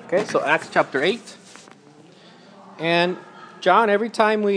Okay, so Acts chapter 8. And John, every time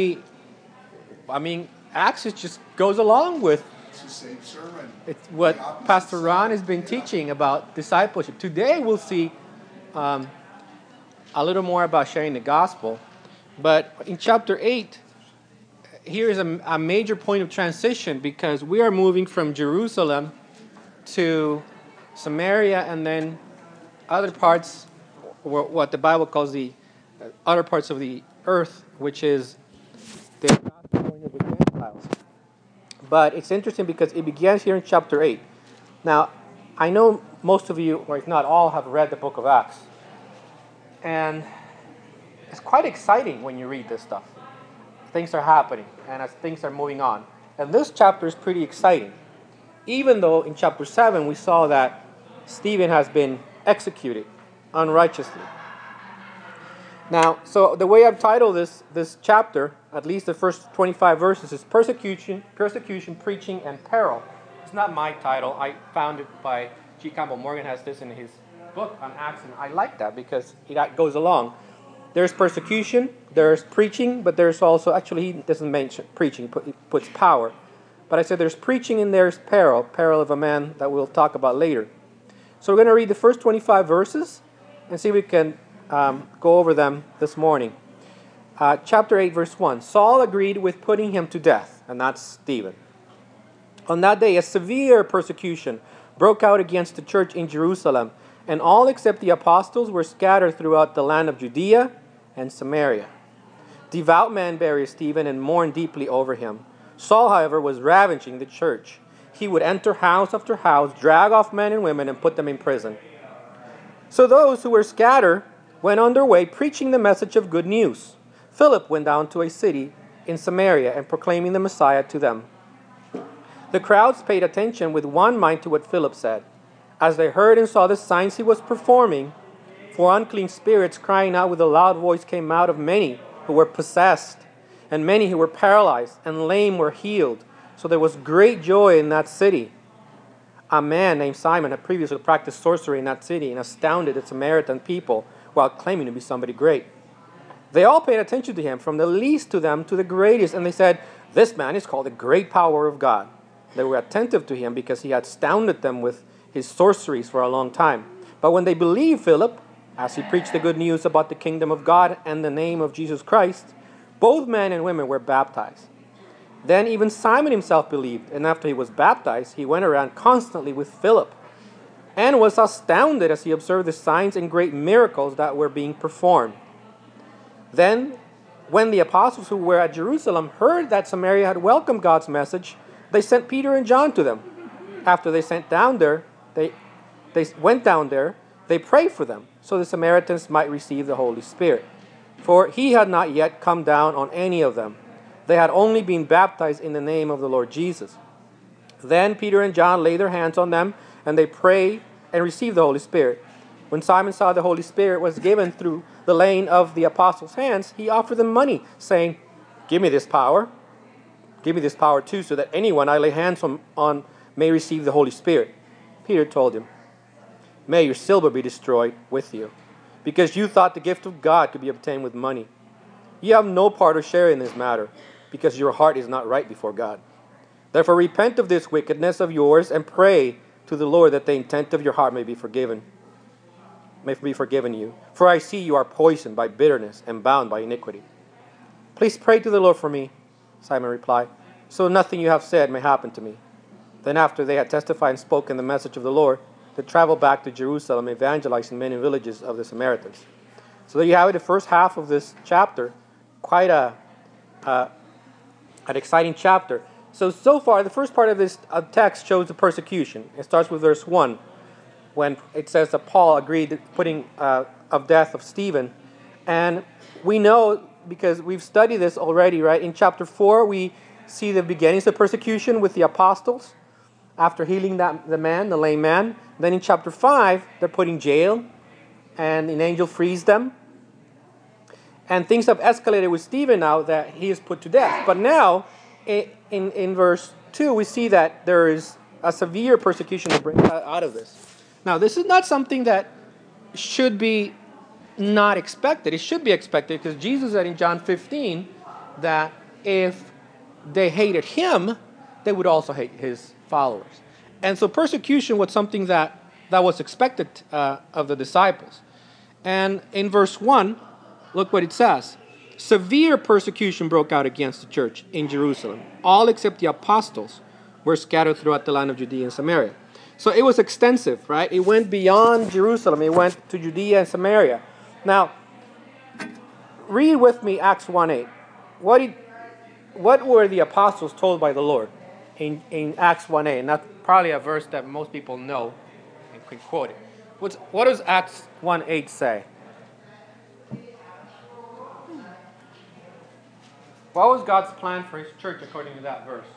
Acts just goes along with It's the same sermon. it's what Pastor Ron has been teaching about discipleship. Today we'll see a little more about sharing the gospel. But in chapter 8, here is a major point of transition because we are moving from Jerusalem to Samaria and then other parts, what the Bible calls the other parts of the earth, which is the gospel going of the Gentiles. But it's interesting because it begins here in chapter 8. Now, I know most of you, or if not all, have read the book of Acts. And it's quite exciting when you read this stuff. Things are happening, and as things are moving on. And this chapter is pretty exciting. Even though in chapter 7 we saw that Stephen has been executed unrighteously. Now, so the way I've titled this chapter, at least the first 25 verses, is Persecution, Preaching, and Peril. It's not my title. I found it by G. Campbell Morgan has this in his book on Acts, and I like that because it goes along. There's persecution, there's preaching, but there's also, actually he doesn't mention preaching, he puts power. But I said there's preaching and there's peril of a man that we'll talk about later. So we're going to read the first 25 verses and see if we can go over them this morning. Chapter 8, verse 1. Saul agreed with putting him to death, and that's Stephen. On that day, a severe persecution broke out against the church in Jerusalem, and all except the apostles were scattered throughout the land of Judea and Samaria. Devout men buried Stephen and mourned deeply over him. Saul, however, was ravaging the church. He would enter house after house, drag off men and women, and put them in prison. So those who were scattered went on their way preaching the message of good news. Philip went down to a city in Samaria and proclaiming the Messiah to them. The crowds paid attention with one mind to what Philip said. As they heard and saw the signs he was performing, for unclean spirits crying out with a loud voice came out of many who were possessed, and many who were paralyzed and lame were healed. So there was great joy in that city. A man named Simon had previously practiced sorcery in that city and astounded the Samaritan people while claiming to be somebody great. They all paid attention to him, from the least to them to the greatest, and they said, "This man is called the great power of God." They were attentive to him because he had astounded them with his sorceries for a long time. But when they believed Philip, as he preached the good news about the kingdom of God and the name of Jesus Christ, both men and women were baptized. Then even Simon himself believed, and after he was baptized, he went around constantly with Philip and was astounded as he observed the signs and great miracles that were being performed. Then, when the apostles who were at Jerusalem heard that Samaria had welcomed God's message, they sent Peter and John to them. After they went down there, they prayed for them, so the Samaritans might receive the Holy Spirit. For he had not yet come down on any of them. They had only been baptized in the name of the Lord Jesus. Then Peter and John laid their hands on them, and they prayed and received the Holy Spirit. When Simon saw the Holy Spirit was given through the laying of the apostles' hands, he offered them money, saying, "Give me this power. Give me this power too, so that anyone I lay hands on may receive the Holy Spirit." Peter told him, "May your silver be destroyed with you, because you thought the gift of God could be obtained with money. You have no part or share in this matter, because your heart is not right before God. Therefore repent of this wickedness of yours and pray to the Lord that the intent of your heart may be forgiven you. For I see you are poisoned by bitterness and bound by iniquity." "Please pray to the Lord for me," Simon replied, "so nothing you have said may happen to me." Then after they had testified and spoken the message of the Lord, they traveled back to Jerusalem, evangelizing many villages of the Samaritans. So there you have it, the first half of this chapter. Quite an exciting chapter. So far, the first part of this text shows the persecution. It starts with verse 1, when it says that Paul agreed to putting of death of Stephen. And we know, because we've studied this already, right? In chapter 4, we see the beginnings of persecution with the apostles after healing the lame man. Then in chapter 5, they're put in jail, and an angel frees them. And things have escalated with Stephen now that he is put to death. But now, in verse 2, we see that there is a severe persecution that brings out of this. Now, this is not something that should be not expected. It should be expected because Jesus said in John 15 that if they hated him, they would also hate his followers. And so persecution was something that was expected of the disciples. And in verse 1, look what it says. Severe persecution broke out against the church in Jerusalem. All except the apostles were scattered throughout the land of Judea and Samaria. So it was extensive, right? It went beyond Jerusalem. It went to Judea and Samaria. Now, read with me Acts 1:8. What were the apostles told by the Lord in Acts 1:8? And that's probably a verse that most people know and can quote it. What does Acts 1:8 say? What was God's plan for his church according to that verse?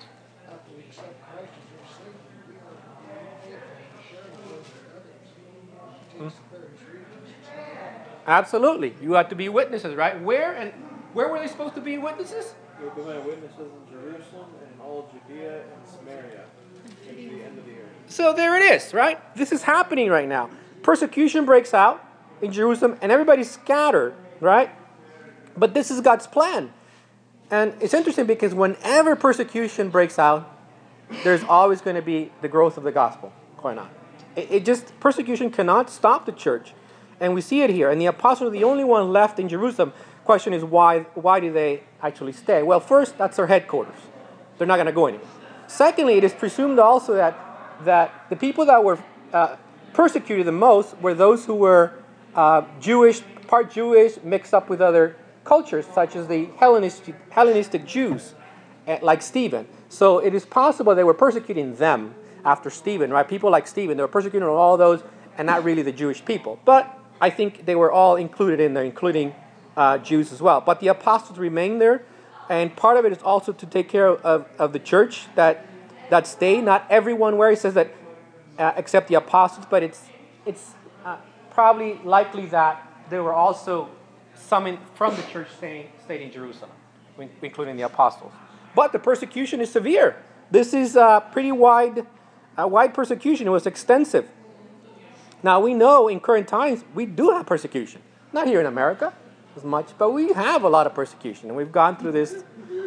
Absolutely. You have to be witnesses, right? Where were they supposed to be witnesses? You'll be my witnesses in Jerusalem and in all Judea and Samaria to the end of the earth. So there it is, right? This is happening right now. Persecution breaks out in Jerusalem and everybody's scattered, right? But this is God's plan. And it's interesting because whenever persecution breaks out, there's always going to be the growth of the gospel going on. Persecution cannot stop the church. And we see it here. And the apostles are the only one left in Jerusalem. Question is, why do they actually stay? Well, first, that's their headquarters. They're not going to go anywhere. Secondly, it is presumed also that the people that were persecuted the most were those who were Jewish, part Jewish, mixed up with other cultures, such as the Hellenistic Jews, like Stephen. So it is possible they were persecuting them after Stephen, right? People like Stephen, they were persecuting all those and not really the Jewish people. But I think they were all included in there, including Jews as well. But the apostles remained there, and part of it is also to take care of the church that stayed. Not everyone where he says that except the apostles, but it's probably likely that there were also some from the church stayed in Jerusalem, including the apostles. But the persecution is severe. This is pretty wide persecution. It was extensive. Now we know in current times we do have persecution. Not here in America as much, but we have a lot of persecution. And we've gone through this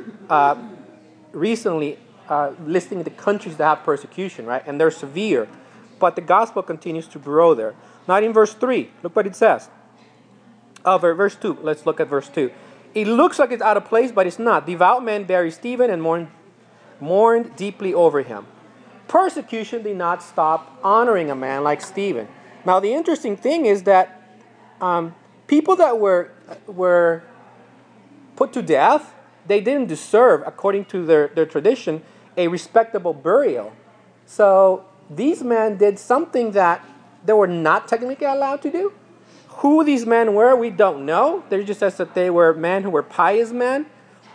recently, listing the countries that have persecution, right? And they're severe. But the gospel continues to grow there. Now in verse 3, look what it says. Verse 2, let's look at verse 2. It looks like it's out of place, but it's not. Devout men buried Stephen and mourned deeply over him. Persecution did not stop honoring a man like Stephen. Now the interesting thing is that people that were put to death, they didn't deserve, according to their tradition, a respectable burial. So these men did something that they were not technically allowed to do. Who these men were, we don't know. There just says that they were men who were pious men,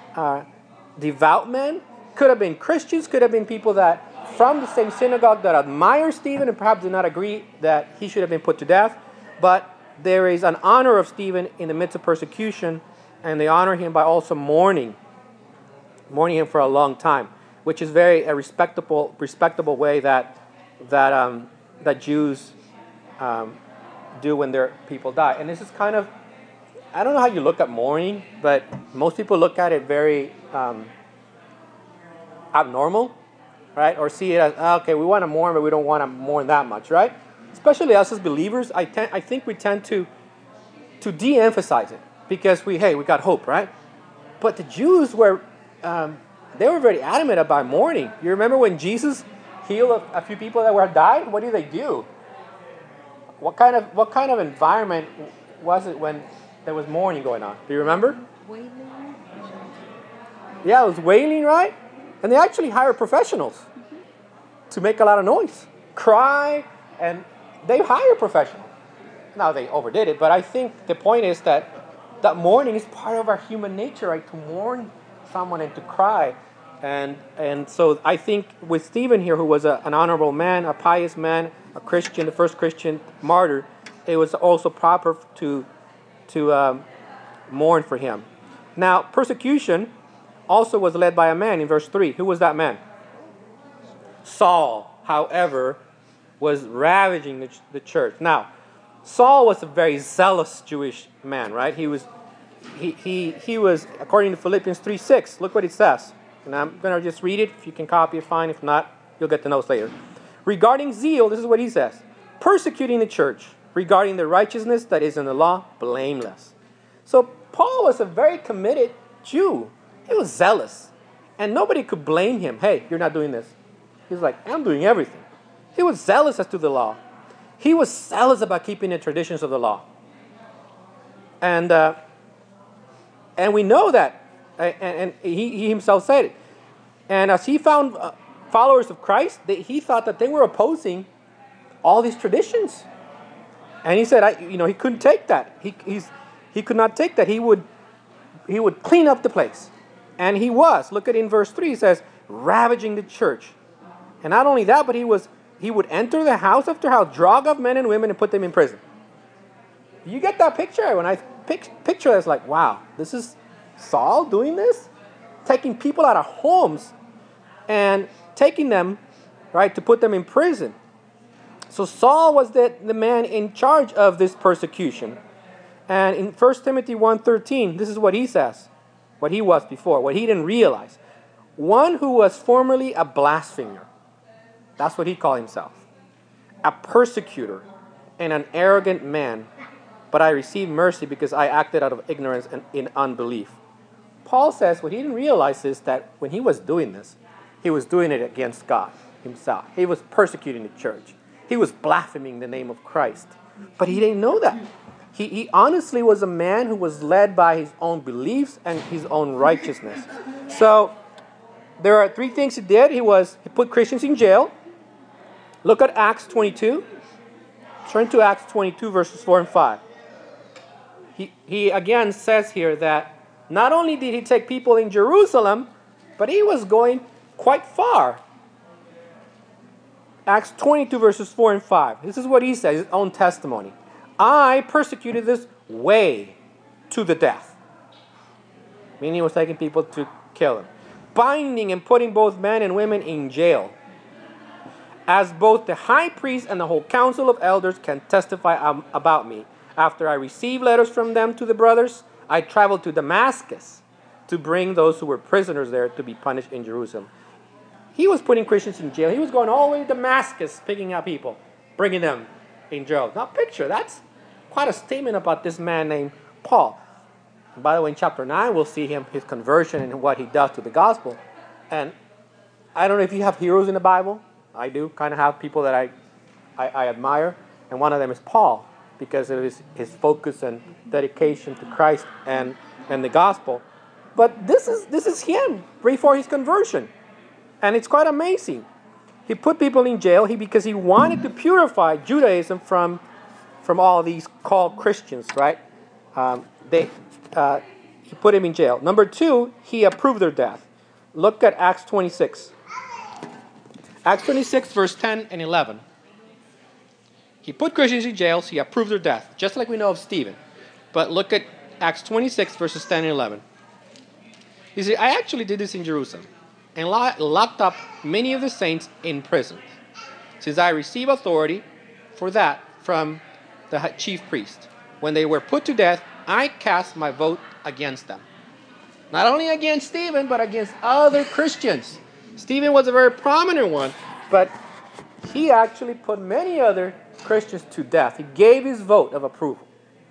devout men. Could have been Christians, could have been people that from the same synagogue that admire Stephen and perhaps did not agree that he should have been put to death. But there is an honor of Stephen in the midst of persecution, and they honor him by also mourning him for a long time, which is a respectable way that Jews do when their people die. And this is kind of, I don't know how you look at mourning, but most people look at it very abnormal, right? Or see it as, okay, we want to mourn, but we don't want to mourn that much, right? Especially us as believers, I think we tend to de-emphasize it because we got hope, right? But the Jews were, they were very adamant about mourning. You remember when Jesus healed a few people that were died? What did they do? What kind of environment was it when there was mourning going on? Do you remember? Wailing. Yeah, it was wailing, right? And they actually hired professionals to make a lot of noise, cry, and they hired professionals. Now they overdid it, but I think the point is that mourning is part of our human nature, right? To mourn someone and to cry. And so I think with Stephen here, who was an honorable man, a pious man, a Christian, the first Christian martyr, it was also proper to mourn for him. Now, persecution also was led by a man in verse 3. Who was that man? Saul, however, was ravaging the church. Now, Saul was a very zealous Jewish man, right? He was, according to Philippians 3:6, look what it says. And I'm going to just read it. If you can copy it, fine. If not, you'll get the notes later. Regarding zeal, this is what he says. Persecuting the church. Regarding the righteousness that is in the law, blameless. So Paul was a very committed Jew. He was zealous. And nobody could blame him. Hey, you're not doing this. He's like, I'm doing everything. He was zealous as to the law. He was zealous about keeping the traditions of the law. And we know that. And he himself said it. And as he found followers of Christ, he thought that they were opposing all these traditions. And he said, he couldn't take that. He could not take that. He would clean up the place. And he was. Look at in verse 3, he says, ravaging the church. And not only that, but he would enter the house after house, drag off men and women, and put them in prison. You get that picture? When I picture it, it's like, wow, this is Saul doing this? Taking people out of homes and taking them, right, to put them in prison. So Saul was the man in charge of this persecution. And in 1 Timothy 1:13, this is what he says, what he was before, what he didn't realize. One who was formerly a blasphemer. That's what he called himself. A persecutor and an arrogant man. But I received mercy because I acted out of ignorance and in unbelief. Paul says what he didn't realize is that when he was doing this, he was doing it against God himself. He was persecuting the church. He was blaspheming the name of Christ. But he didn't know that. He honestly was a man who was led by his own beliefs and his own righteousness. So there are three things he did. He put Christians in jail. Look at Acts 22. Turn to Acts 22, verses 4 and 5. He again says here that not only did he take people in Jerusalem, but he was going quite far. Acts 22, verses 4 and 5. This is what he says, his own testimony. I persecuted this way to the death. Meaning he was taking people to kill him. Binding and putting both men and women in jail. As both the high priest and the whole council of elders can testify about me. After I received letters from them to the brothers, I traveled to Damascus to bring those who were prisoners there to be punished in Jerusalem. He was putting Christians in jail. He was going all the way to Damascus, picking up people, bringing them in jail. Now picture, that's quite a statement about this man named Paul. And by the way, in chapter 9, we'll see his conversion and what he does to the gospel. And I don't know if you have heroes in the Bible. I do kind of have people that I admire. And one of them is Paul, because of his focus and dedication to Christ and the gospel. But this is him before his conversion. And it's quite amazing. He put people in jail because he wanted to purify Judaism from all these called Christians, right? He put him in jail. Number 2, he approved their death. Look at Acts 26. Acts 26, verse 10 and 11. He put Christians in jail, so he approved their death, just like we know of Stephen. But look at Acts 26, verses 10 and 11. You see, I actually did this in Jerusalem and locked up many of the saints in prison, since I received authority for that from the chief priest. When they were put to death, I cast my vote against them. Not only against Stephen, but against other Christians. Stephen was a very prominent one, but he actually put many other Christians to death. He gave his vote of approval.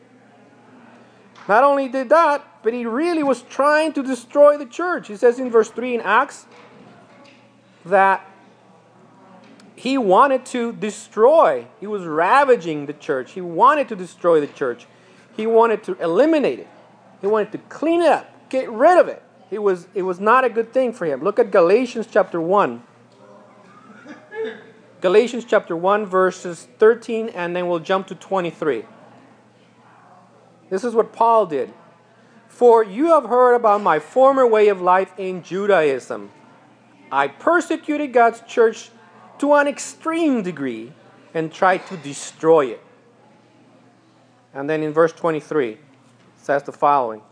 Not only did that, but he really was trying to destroy the church. He says in verse 3 in Acts that he wanted to destroy. He was ravaging the church. He wanted to destroy the church. He wanted to eliminate it. He wanted to clean it up, get rid of it. It was not a good thing for him. Look at Galatians chapter 1. Galatians chapter 1, verses 13, and then we'll jump to 23. This is what Paul did. For you have heard about my former way of life in Judaism. I persecuted God's church to an extreme degree and tried to destroy it. And then in verse 23, it says the following.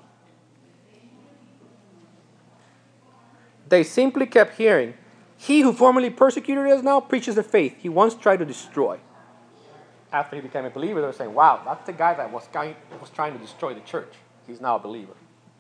They simply kept hearing, he who formerly persecuted us now preaches the faith he once tried to destroy. after he became a believer, they were saying, wow, that's the guy that was trying to destroy the church. He's now a believer.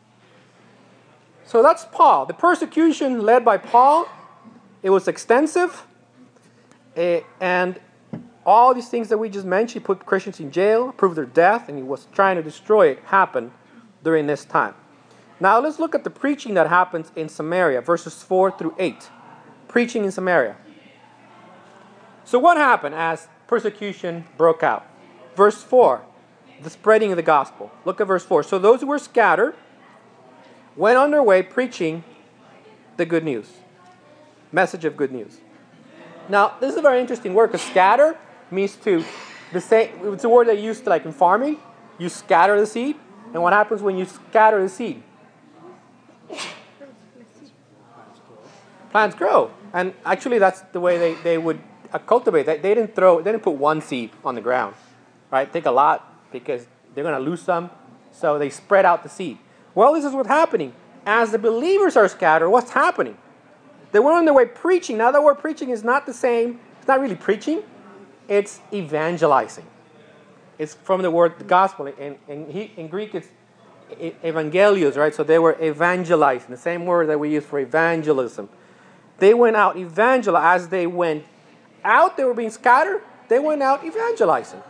So that's Paul. The persecution led by Paul, it was extensive. And all these things that we just mentioned, he put Christians in jail, proved their death, and he was trying to destroy it, happened during this time. Now let's look at the preaching that happens in Samaria, verses 4 through 8. Preaching in Samaria. So what happened as persecution broke out? Verse 4, the spreading of the gospel. Look at verse 4. So those who were scattered went on their way preaching the good news. Message of good news. Now, this is a very interesting word, because scatter means it's a word they used like in farming. You scatter the seed. And what happens when you scatter the seed? Plants grow. And actually that's the way they would cultivate. They didn't put one seed on the ground. Right? Take a lot, because they're going to lose some. So they spread out the seed. Well, this is what's happening. As the believers are scattered, what's happening? They went on their way preaching. Now the word preaching is not the same. It's not really preaching. It's evangelizing. It's from the word the gospel. In Greek, it's evangelios, right? So they were evangelizing. The same word that we use for evangelism. They went out evangelizing. As they went out, they were being scattered. They went out evangelizing.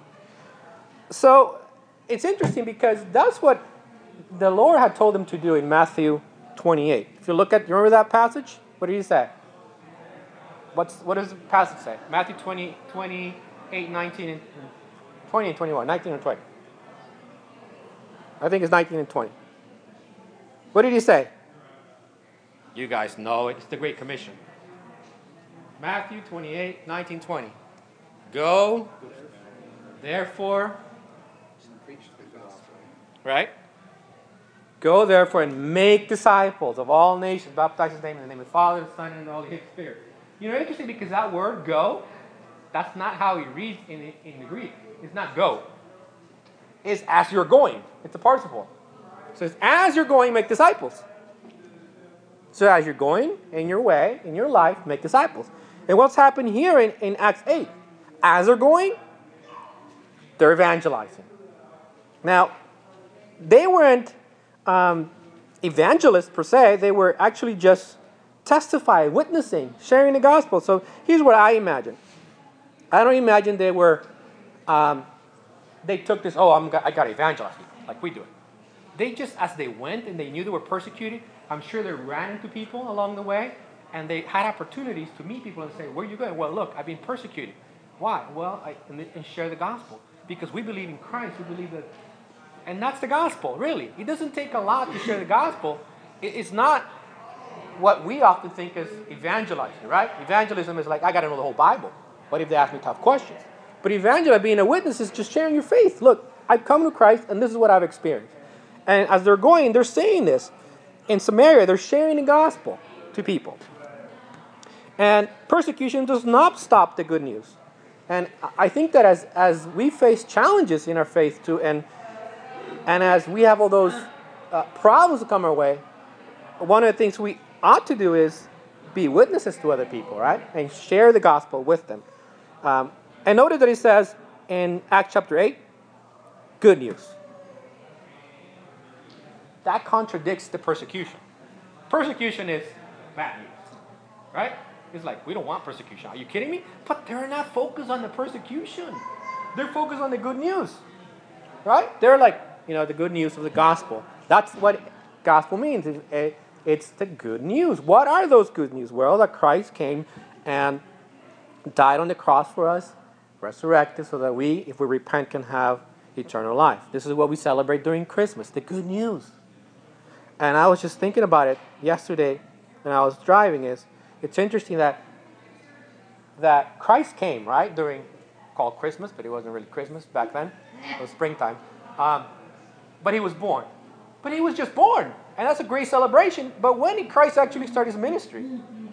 So it's interesting, because that's what the Lord had told them to do in Matthew 28. If you look at, you remember that passage? What did he say? What does the passage say? Matthew 28, 19, and 20 and 21. 19 and 20. I think it's 19 and 20. What did he say? You guys know it. It's the Great Commission. Matthew 28, 19, 20. Go, therefore, right? Go therefore and make disciples of all nations, baptize his name in the name of the Father, the Son, and the Holy Spirit. You know, interesting, because that word go, that's not how it reads in the Greek. It's not go. It's as you're going. It's a participle. So it's as you're going, make disciples. So as you're going in your way, in your life, make disciples. And what's happened here in Acts 8? As they're going, they're evangelizing. Now, they weren't evangelists per se. They were actually just testifying, witnessing, sharing the gospel. So here's what I imagine. I don't imagine they were, they took this, I got to evangelize like we do it. They just, as they went and they knew they were persecuted, I'm sure they ran into people along the way, and they had opportunities to meet people and say, where are you going? Well, look, I've been persecuted. Why? Well, and share the gospel. Because we believe in Christ, we believe that. And that's the gospel, really. It doesn't take a lot to share the gospel. It's not what we often think as evangelizing, right? Evangelism is like, I got to know the whole Bible. What if they ask me tough questions? But evangelism, being a witness, is just sharing your faith. Look, I've come to Christ, and this is what I've experienced. And as they're going, they're saying this. In Samaria, they're sharing the gospel to people. And persecution does not stop the good news. And I think that as we face challenges in our faith too, and as we have all those problems that come our way, one of the things we ought to do is be witnesses to other people, right? And share the gospel with them. And notice that he says in Acts chapter 8, good news. That contradicts the persecution. Persecution is bad news, right? It's like, we don't want persecution. Are you kidding me? But they're not focused on the persecution. They're focused on the good news, right? They're like, the good news of the gospel. That's what gospel means. It's the good news. What are those good news? Well, that Christ came and died on the cross for us, resurrected, so that we, if we repent, can have eternal life. This is what we celebrate during Christmas, the good news. And I was just thinking about it yesterday when I was driving. It's interesting that Christ came, right, called Christmas, but it wasn't really Christmas back then. It was springtime. But he was born. But he was just born. And that's a great celebration. But when did Christ actually start his ministry?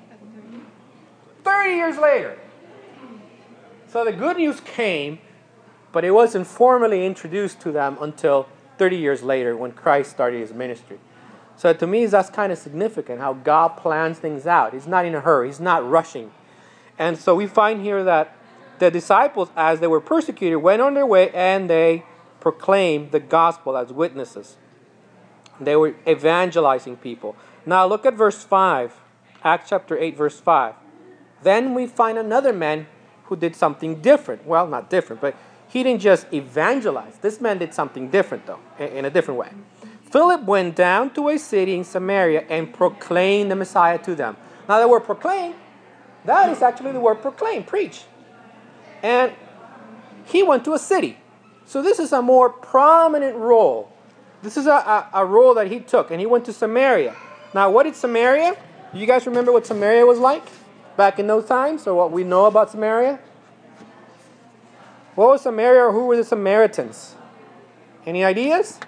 30 years later. So the good news came, but it wasn't formally introduced to them until 30 years later when Christ started his ministry. So to me, that's kind of significant, how God plans things out. He's not in a hurry. He's not rushing. And so we find here that the disciples, as they were persecuted, went on their way and they proclaimed the gospel as witnesses. They were evangelizing people. Now look at verse 5. Acts chapter 8, verse 5. Then we find another man who did something different. Well, not different, but he didn't just evangelize. This man did something different, though, in a different way. Philip went down to a city in Samaria and proclaimed the Messiah to them. Now the word proclaim, that is actually the word proclaim, preach. And he went to a city. So this is a more prominent role. This is a role that he took, and he went to Samaria. Now, what is Samaria? Do you guys remember what Samaria was like back in those times, or what we know about Samaria? What was Samaria, or who were the Samaritans? Any ideas?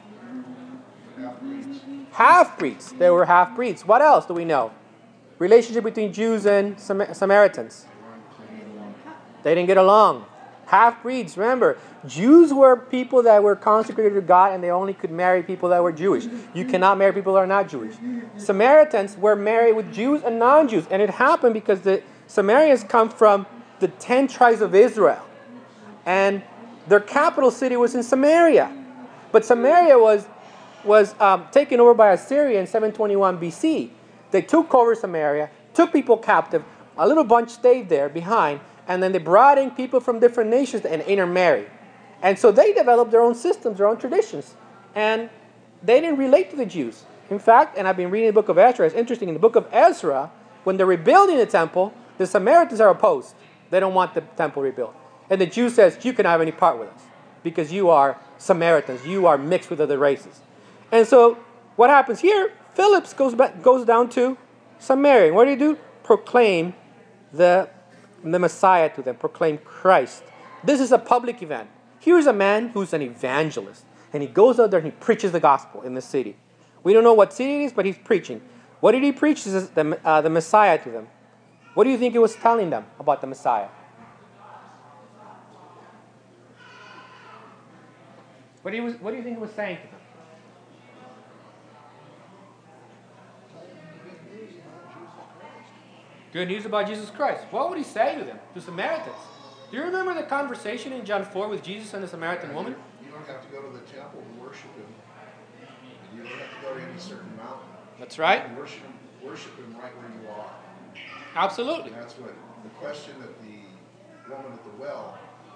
Half-breeds. They were half-breeds. What else do we know? Relationship between Jews and Samaritans. They didn't get along. Half-breeds, remember, Jews were people that were consecrated to God, and they only could marry people that were Jewish. You cannot marry people that are not Jewish. Samaritans were married with Jews and non-Jews, and it happened because the Samaritans come from the 10 tribes of Israel, and their capital city was in Samaria. But Samaria was taken over by Assyria in 721 BC. They took over Samaria, took people captive. A little bunch stayed there behind, and then they brought in people from different nations and intermarried. And so they developed their own systems, their own traditions. And they didn't relate to the Jews. In fact, and I've been reading the book of Ezra, it's interesting, in the book of Ezra, when they're rebuilding the temple, the Samaritans are opposed. They don't want the temple rebuilt. And the Jew says, you cannot have any part with us because you are Samaritans. You are mixed with other races. And so what happens here, Philip goes down to Samaria. And what do? Proclaim the Messiah to them, proclaim Christ. This is a public event. Here's a man who's an evangelist, and he goes out there and he preaches the gospel in the city. We don't know what city it is, but he's preaching. What did he preach? The Messiah to them. What do you think he was telling them about the Messiah? What do you think he was saying to them? Good news about Jesus Christ. What would he say to them, to Samaritans? Do you remember the conversation in John 4 with Jesus and the Samaritan woman? You don't have to go to the temple to worship him. You don't have to go to any certain mountain. That's right. You can worship him right where you are. Absolutely. And that's what the question that the woman at the well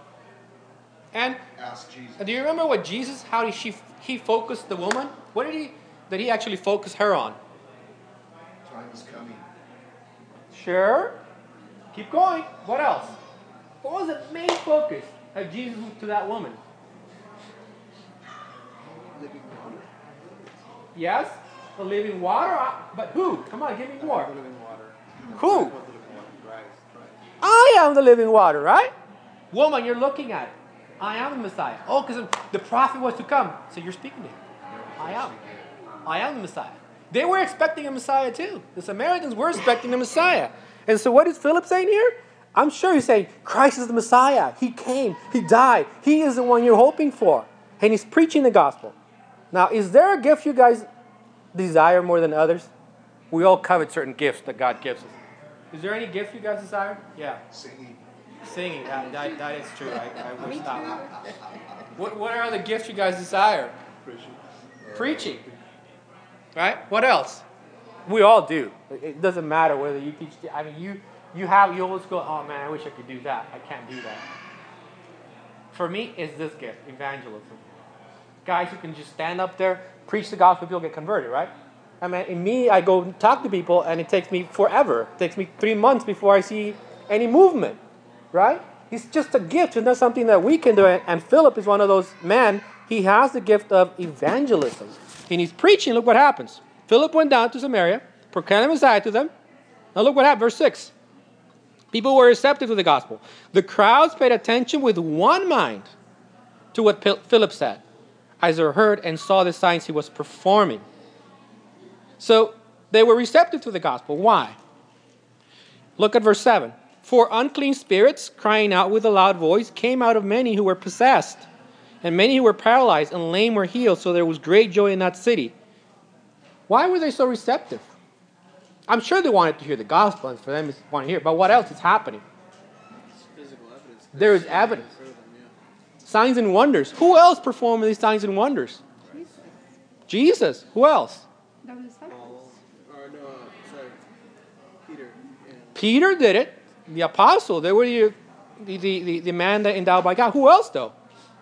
asked Jesus. And do you remember what Jesus, how he focused the woman? What did he actually focus her on? Time is coming. Sure. Keep going. What else? What was the main focus of Jesus to that woman? Living water. Yes, the living water. But who? Come on, give me more. The living water. Who? Christ. I am the living water, right? Woman, you're looking at it. I am the Messiah. Oh, because the prophet was to come. So you're speaking to him. I am the Messiah. They were expecting a Messiah too. The Samaritans were expecting the Messiah. And so what is Philip saying here? I'm sure he's saying, Christ is the Messiah. He came. He died. He is the one you're hoping for. And he's preaching the gospel. Now, is there a gift you guys desire more than others? We all covet certain gifts that God gives us. Is there any gift you guys desire? Yeah. Singing. Singing. That is true. I wish that one. What are the gifts you guys desire? Preaching. Right? What else? We all do. It doesn't matter whether you teach. I mean, you always go, oh man, I wish I could do that. I can't do that. For me, it's this gift, evangelism. Guys who can just stand up there, preach the gospel, people get converted, right? I mean, in me, I go talk to people, and it takes me forever. It takes me 3 months before I see any movement, right? It's just a gift. It's not something that we can do. And Philip is one of those men. He has the gift of evangelism. And he's preaching. Look what happens. Philip went down to Samaria, proclaimed the Messiah to them. Now look what happened. Verse 6. People were receptive to the gospel. The crowds paid attention with one mind to what Philip said, as they heard and saw the signs he was performing. So they were receptive to the gospel. Why? Look at verse 7. For unclean spirits, crying out with a loud voice, came out of many who were possessed. And many who were paralyzed and lame were healed, so there was great joy in that city. Why were they so receptive? I'm sure they wanted to hear the gospel, and for them to want to hear it, but what else is happening? Physical evidence There is evidence. Signs and wonders. Who else performed these signs and wonders? Jesus. Who else? The disciples. Peter. Peter did it. The apostle. They were the man that endowed by God. Who else though?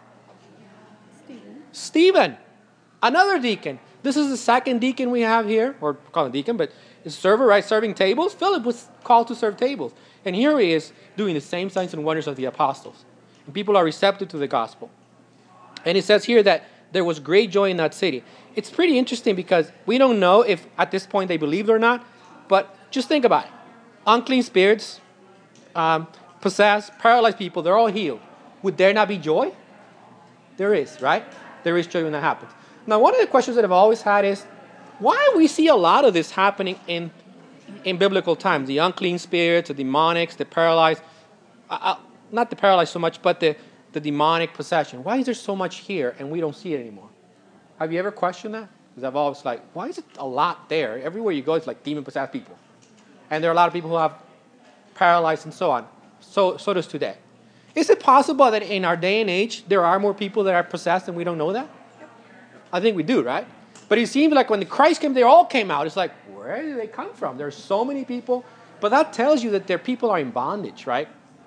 Stephen. Another deacon. This is the second deacon we have here, or call him deacon, but it's server, right? Serving tables. Philip was called to serve tables. And here he is doing the same signs and wonders of the apostles. And people are receptive to the gospel. And it says here that there was great joy in that city. It's pretty interesting because we don't know if at this point they believed or not, but just think about it. Unclean spirits, possessed, paralyzed people, they're all healed. Would there not be joy? There is, right? There is joy when that happens. Now, one of the questions that I've always had is, why we see a lot of this happening in biblical times? The unclean spirits, the demonics, the paralyzed, not the paralyzed so much, but the demonic possession. Why is there so much here and we don't see it anymore? Have you ever questioned that? Because I've always like, why is it a lot there? Everywhere you go, it's like demon-possessed people. And there are a lot of people who have paralyzed and so on. So does today. Is it possible that in our day and age, there are more people that are possessed and we don't know that? I think we do, right? But it seems like when the Christ came, they all came out. It's like, where did they come from? There's so many people. But that tells you that their people are in bondage, right?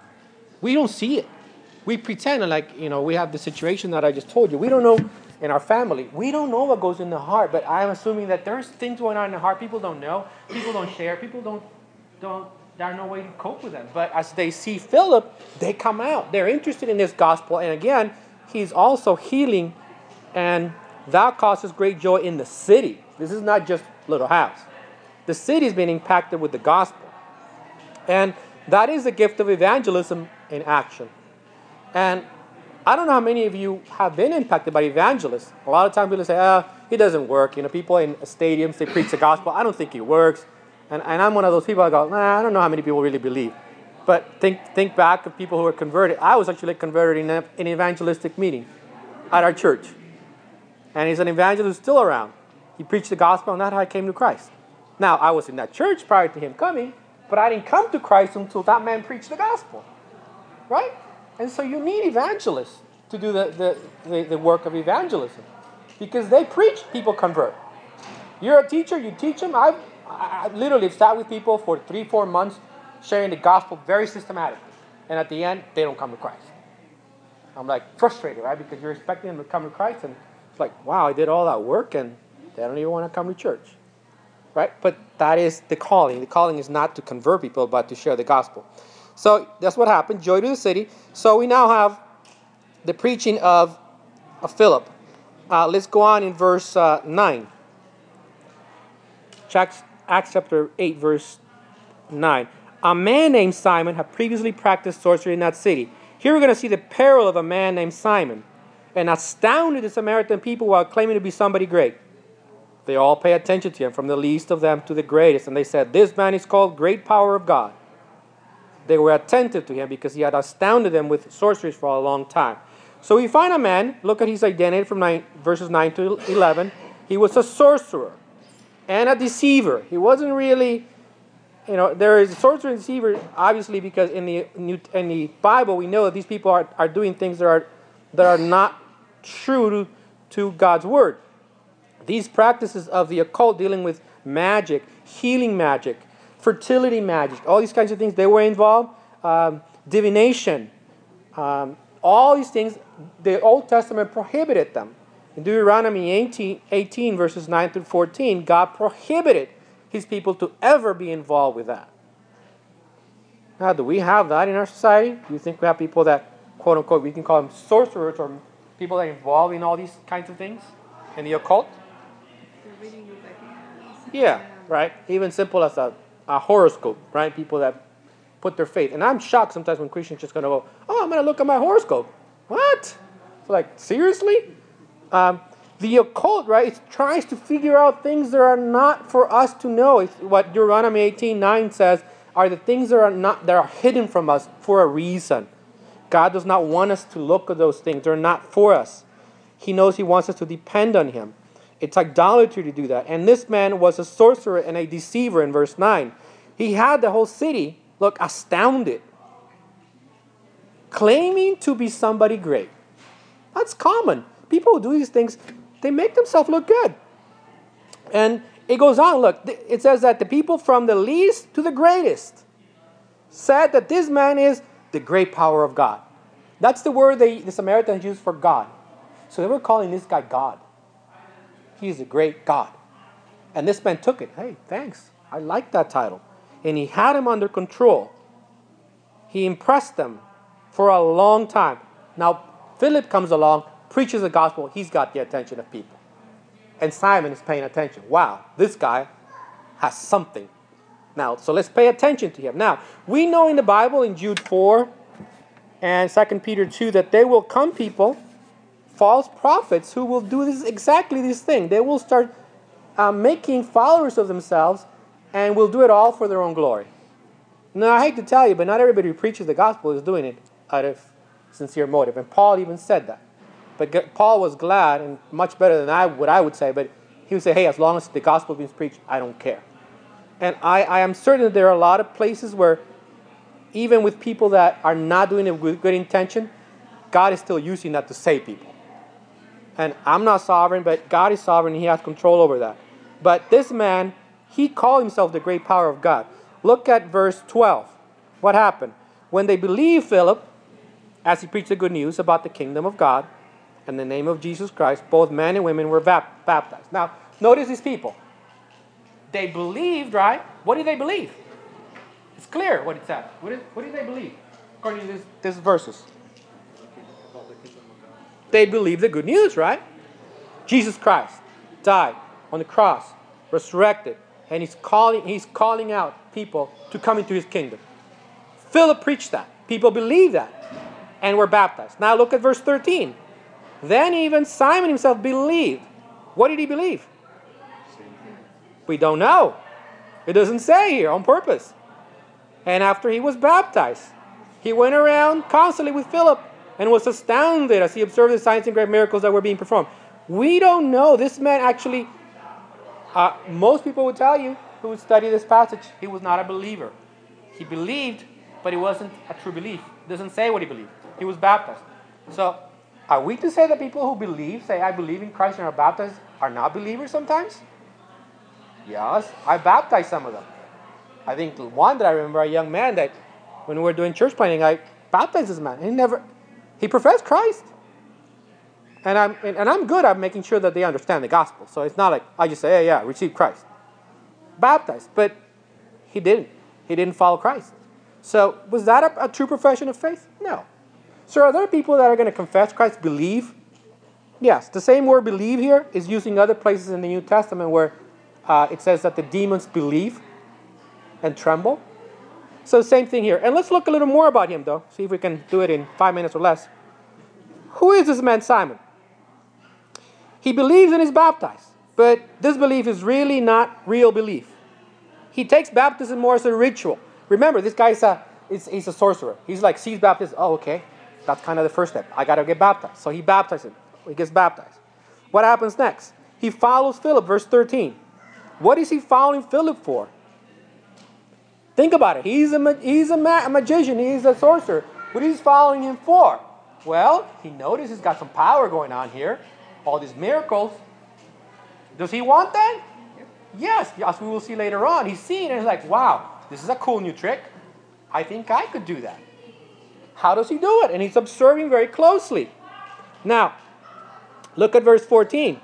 We don't see it. We pretend like, we have the situation that I just told you. We don't know in our family. We don't know what goes in the heart. But I'm assuming that there's things going on in the heart. People don't know. People don't share. People don't there's no way to cope with them. But as they see Philip, they come out. They're interested in this gospel. And again, he's also healing, and that causes great joy in the city. This is not just little house. The city is being impacted with the gospel. And that is the gift of evangelism in action. And I don't know how many of you have been impacted by evangelists. A lot of times people say, it doesn't work. People in stadiums, they preach the gospel. I don't think it works. And I'm one of those people I go, I don't know how many people really believe. But think back of people who were converted. I was actually converted in an evangelistic meeting at our church. And he's an evangelist still around. He preached the gospel, and that's how I came to Christ. Now, I was in that church prior to him coming, but I didn't come to Christ until that man preached the gospel. Right? And so you need evangelists to do the work of evangelism. Because they preach, people convert. You're a teacher, you teach them. I literally sat with people for 3-4 months sharing the gospel very systematically. And at the end, they don't come to Christ. I'm like frustrated, right? Because you're expecting them to come to Christ, and it's like, wow, I did all that work and they don't even want to come to church. Right? But that is the calling. The calling is not to convert people, but to share the gospel. So that's what happened. Joy to the city. So we now have the preaching of Philip. Let's go on in verse 9. Acts chapter 8, verse 9. A man named Simon had previously practiced sorcery in that city. Here we're going to see the peril of a man named Simon, and astounded the Samaritan people while claiming to be somebody great. They all pay attention to him, from the least of them to the greatest. And they said, this man is called Great Power of God. They were attentive to him because he had astounded them with sorceries for a long time. So we find a man, look at his identity from verses 9 to 11. He was a sorcerer and a deceiver. He wasn't really, there is a sorcerer and deceiver, obviously, because in the Bible we know that these people are doing things that are not true to God's word. These practices of the occult, dealing with magic, healing magic, fertility magic, all these kinds of things, they were involved. Divination, all these things, the Old Testament prohibited them. In Deuteronomy 18 verses 9 through 14, God prohibited his people to ever be involved with that. Now, do we have that in our society? Do you think we have people that, quote unquote, we can call them sorcerers, or people that are involved in all these kinds of things in the occult? Yeah, right. Even simple as a horoscope, right? People that put their faith. And I'm shocked sometimes when Christians just going to go, I'm going to look at my horoscope. What? Like, seriously? The occult, right, it tries to figure out things that are not for us to know. It's what Deuteronomy 18:9 says are the things that are hidden from us for a reason. God does not want us to look at those things. They're not for us. He knows he wants us to depend on him. It's idolatry to do that. And this man was a sorcerer and a deceiver in verse 9. He had the whole city, astounded. claiming to be somebody great. That's common. People who do these things, they make themselves look good. And it goes on, look, it says that the people from the least to the greatest said that this man is the great power of God. That's the word the Samaritans used for God. So they were calling this guy God. He's a great God. And this man took it. Hey, thanks. I like that title. And he had him under control. He impressed them for a long time. Now, Philip comes along, preaches the gospel. He's got the attention of people. And Simon is paying attention. Wow, this guy has something. Now, so let's pay attention to him. Now, we know in the Bible, in Jude 4 and 2 Peter 2, that there will come people, false prophets, who will do exactly this thing. They will start making followers of themselves and will do it all for their own glory. Now, I hate to tell you, but not everybody who preaches the gospel is doing it out of sincere motive. And Paul even said that. But Paul was glad, and much better than what I would say, but he would say, hey, as long as the gospel is preached, I don't care. And I am certain that there are a lot of places where, even with people that are not doing it with good intention, God is still using that to save people. And I'm not sovereign, but God is sovereign, and He has control over that. But this man, he called himself the great power of God. Look at verse 12. What happened? When they believed Philip, as he preached the good news about the kingdom of God, in the name of Jesus Christ, both men and women were baptized. Now, notice these people. They believed, right? What did they believe? It's clear what it says. What did they believe? According to these verses. They believed the good news, right? Jesus Christ died on the cross, resurrected, and he's calling out people to come into his kingdom. Philip preached that. People believed that and were baptized. Now look at verse 13. Then even Simon himself believed. What did he believe? We don't know. It doesn't say here on purpose. And after he was baptized, he went around constantly with Philip and was astounded as he observed the signs and great miracles that were being performed. We don't know. This man actually, most people would tell you who would study this passage, he was not a believer. He believed, but it wasn't a true belief. It doesn't say what he believed. He was baptized. So, are we to say that people who believe, say, I believe in Christ and are baptized, are not believers sometimes? Yes, I baptized some of them. I think one that I remember, a young man that when we were doing church planning, I baptized this man. He professed Christ. And I'm good at making sure that they understand the gospel. So it's not like I just say, hey, yeah, receive Christ. Baptized. But he didn't. He didn't follow Christ. So was that a true profession of faith? No. So are there people that are going to confess Christ, believe? Yes. The same word believe here is used in other places in the New Testament where it says that the demons believe and tremble. So same thing here. And let's look a little more about him, though. See if we can do it in 5 minutes or less. Who is this man Simon? He believes and is baptized. But this belief is really not real belief. He takes baptism more as a ritual. Remember, this guy he's a sorcerer. He's like, sees baptism. Oh, okay. That's kind of the first step. I got to get baptized. So he baptizes him. He gets baptized. What happens next? He follows Philip, verse 13. What is he following Philip for? Think about it. He's a magician. He's a sorcerer. What is he following him for? Well, he noticed he's got some power going on here. All these miracles. Does he want that? Yes, as we will see later on. He's seeing it and he's like, wow, this is a cool new trick. I think I could do that. How does he do it? And he's observing very closely. Now, look at verse 14.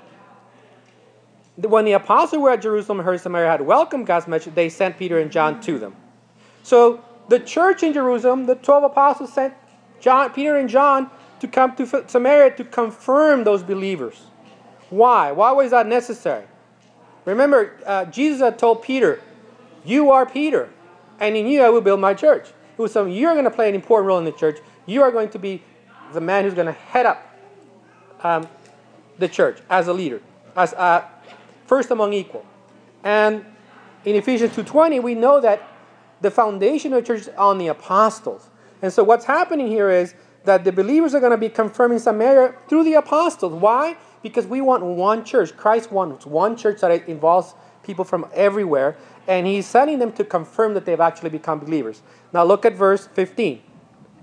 When the apostles were at Jerusalem and heard Samaria had welcomed God's message, they sent Peter and John to them. So the church in Jerusalem, the 12 apostles sent Peter and John to come to Samaria to confirm those believers. Why? Why was that necessary? Remember, Jesus had told Peter, you are Peter, and in you I will build my church. It was saying, you're going to play an important role in the church. You are going to be the man who's going to head up the church as a leader, as first among equal. And in Ephesians 2:20, we know that the foundation of the church is on the apostles. And so what's happening here is that the believers are going to be confirming Samaria through the apostles. Why? Because we want one church. Christ wants one church that involves people from everywhere. And he's sending them to confirm that they've actually become believers. Now look at verse 15.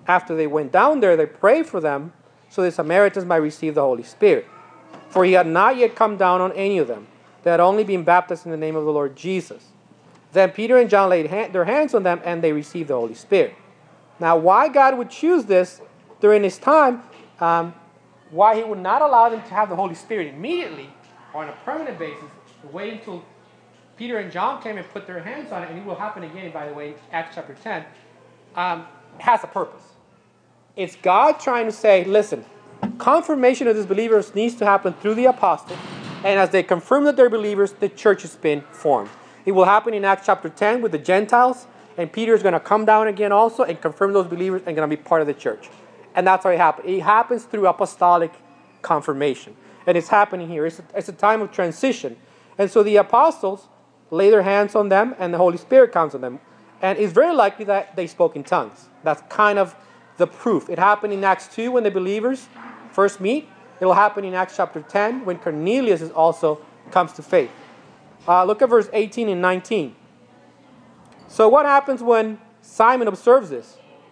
after they went down there, they prayed for them so the Samaritans might receive the Holy Spirit. For he had not yet come down on any of them. They had only been baptized in the name of the Lord Jesus. Then Peter and John laid their hands on them, and they received the Holy Spirit. Now, why God would choose this during this time, why he would not allow them to have the Holy Spirit immediately or on a permanent basis, wait until Peter and John came and put their hands on it, and it will happen again, by the way, Acts chapter 10, has a purpose. It's God trying to say, listen, confirmation of these believers needs to happen through the apostles, and as they confirm that they're believers, the church has been formed. It will happen in Acts chapter 10 with the Gentiles, and Peter is going to come down again also and confirm those believers and going to be part of the church. And that's how it happens. It happens through apostolic confirmation. And it's happening here. It's a time of transition. And so the apostles lay their hands on them, and the Holy Spirit comes on them. And it's very likely that they spoke in tongues. That's kind of the proof. It happened in Acts 2 when the believers first meet. It will happen in Acts chapter 10 when Cornelius also comes to faith. Look at verse 18 and 19. So what happens when Simon observes this?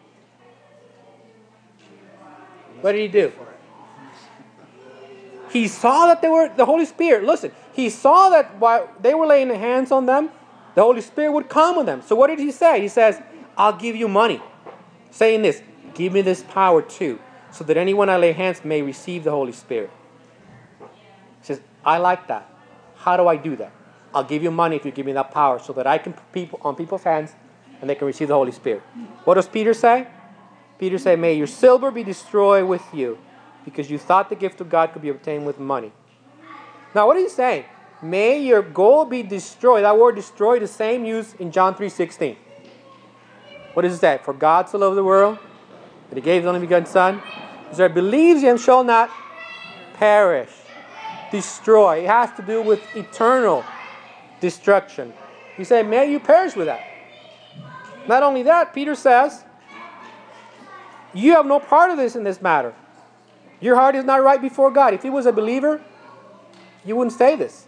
What did he do? He saw that they were the Holy Spirit. Listen, he saw that while they were laying their hands on them, the Holy Spirit would come on them. So what did he say? He says, I'll give you money. Saying this, give me this power too, so that anyone I lay hands may receive the Holy Spirit. He says, I like that. How do I do that? I'll give you money if you give me that power, so that I can put people on people's hands and they can receive the Holy Spirit. What does Peter say? Peter said, may your silver be destroyed with you, because you thought the gift of God could be obtained with money. Now, what is he saying? May your gold be destroyed. That word destroyed is the same used in John 3:16. What does it say? For God so loved the world that he gave his only begotten Son, whosoever believes in him shall not perish. Destroy. It has to do with eternal destruction. He said, may you perish with that. Not only that, Peter says, you have no part of this in this matter. Your heart is not right before God. If he was a believer, you wouldn't say this.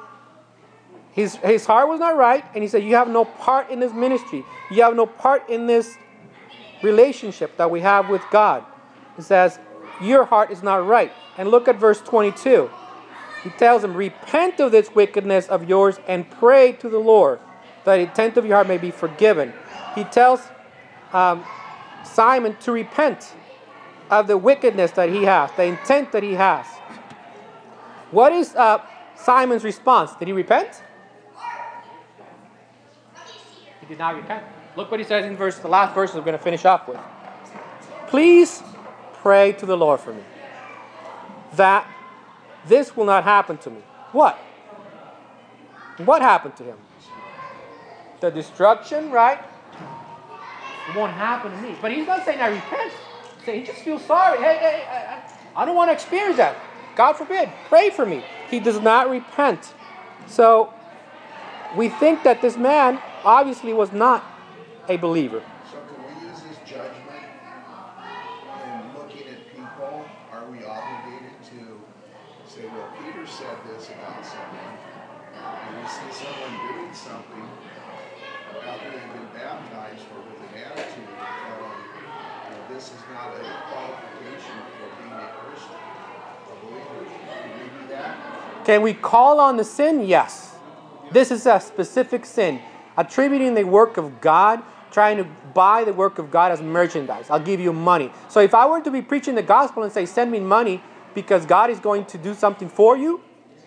His heart was not right, and he said, you have no part in this ministry. You have no part in this relationship that we have with God. He says, your heart is not right. And look at verse 22. He tells him, repent of this wickedness of yours and pray to the Lord, that the intent of your heart may be forgiven. He tells Simon to repent of the wickedness that he has, the intent that he has. What is Simon's response? Did he repent? He did not repent. Look what he says in the last verse we're going to finish off with. Please pray to the Lord for me, that this will not happen to me. What? What happened to him? The destruction, right? It won't happen to me. But he's not saying I repent. He just feels sorry. Hey, I don't want to experience that. God forbid. Pray for me. He does not repent. So we think that this man obviously was not a believer. So can we use this judgment in looking at people? Are we obligated to say, well, Peter said this about someone, and we see someone doing something after they've been baptized or with an attitude, this is not a qualification for being a Christian, a believer. Can we do that? Can we call on the sin? Yes. This is a specific sin. Attributing the work of God, trying to buy the work of God as merchandise. I'll give you money. So if I were to be preaching the gospel and say, send me money because God is going to do something for you,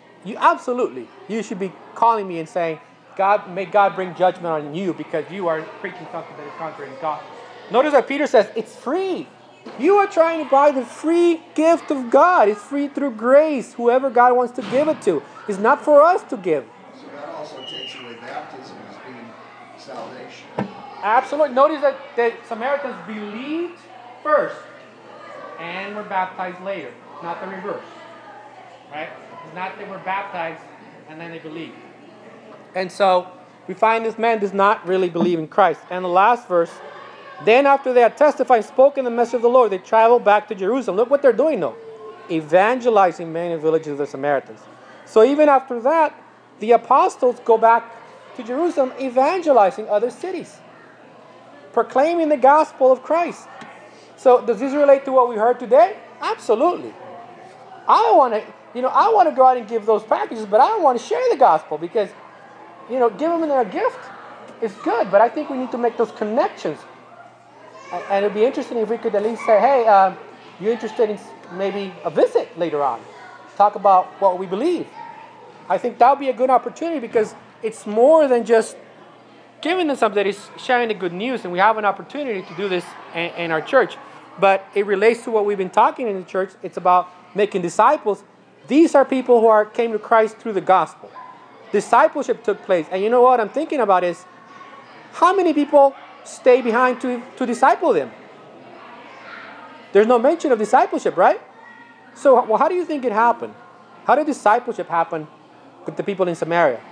you should be calling me and saying, God, may God bring judgment on you because you are preaching something that is contrary to the gospel. Notice that Peter says, it's free. You are trying to buy the free gift of God. It's free through grace, whoever God wants to give it to. It's not for us to give. So that also takes away baptism as being salvation. Absolutely. Notice that the Samaritans believed first and were baptized later, not the reverse. Right? It's not they were baptized and then they believed. And so we find this man does not really believe in Christ. And the last verse, then after they had testified and spoken the message of the Lord, they traveled back to Jerusalem. Look what they're doing though. Evangelizing many villages of the Samaritans. So even after that, the apostles go back to Jerusalem evangelizing other cities. Proclaiming the gospel of Christ. So does this relate to what we heard today? Absolutely. I want to go out and give those packages, but I don't want to share the gospel because, giving them a gift is good, but I think we need to make those connections. And it'd be interesting if we could at least say, hey, you're interested in maybe a visit later on. Talk about what we believe. I think that would be a good opportunity because it's more than just giving them something. It's sharing the good news, and we have an opportunity to do this in our church. But it relates to what we've been talking in the church. It's about making disciples. These are people who came to Christ through the gospel. Discipleship took place. And you know what I'm thinking about is, how many people stay behind to disciple them? There's no mention of discipleship, right? So how do you think it happened? How did discipleship happen with the people in Samaria?